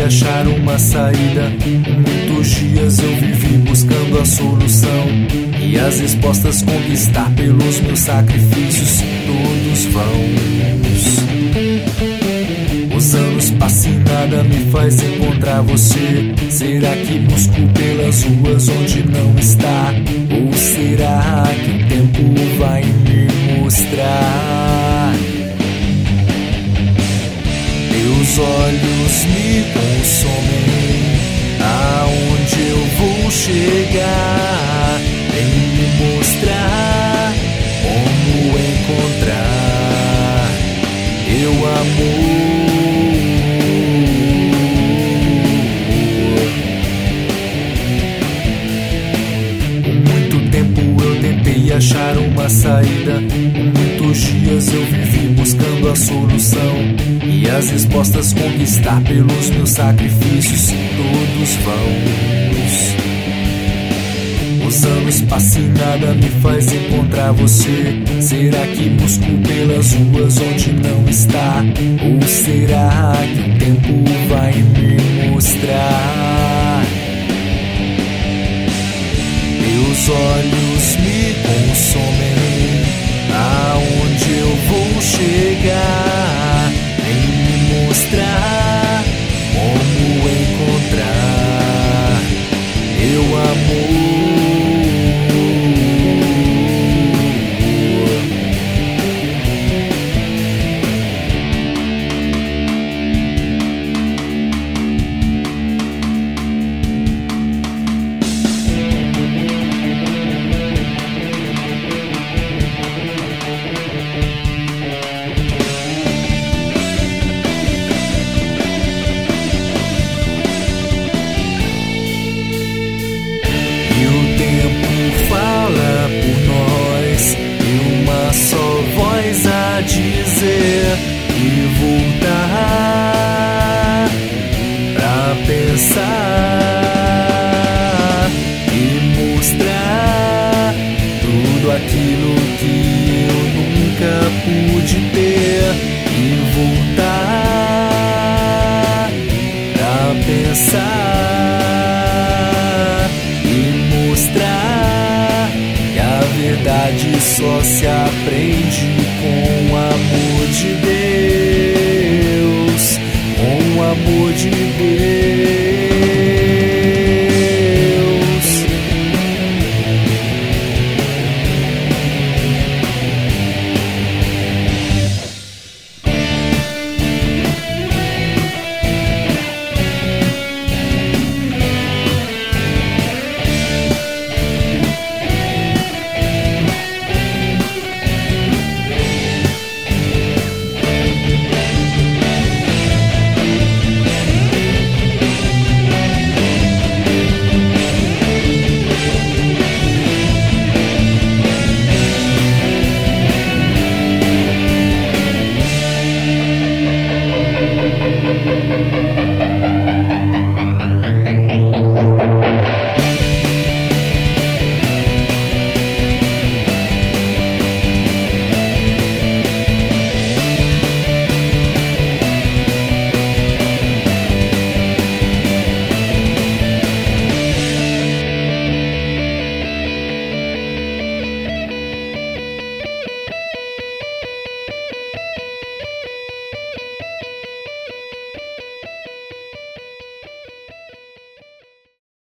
achar uma saída. Muitos dias eu vivi buscando a solução e as respostas conquistar pelos meus sacrifícios todos vãos. Os anos passam e nada me faz encontrar você. Será que busco pelas ruas onde não está? Ou será que o tempo vai me mostrar? Teus olhos me consomem, aonde eu vou chegar? Vem me mostrar como encontrar teu amor. Achar uma saída. Muitos dias eu vivi buscando a solução e as respostas conquistar pelos meus sacrifícios todos vãos. Os anos passam e nada me faz encontrar você. Será que busco pelas ruas onde não está? Ou será que o tempo vai me mostrar? Teus olhos me consomem, aonde eu vou chegar? Vem me mostrar como encontrar teu amor. Dizer e voltar pra pensar e mostrar tudo aquilo que eu nunca pude ter e voltar pra pensar e mostrar que a verdade só se aprende com o amor de Deus.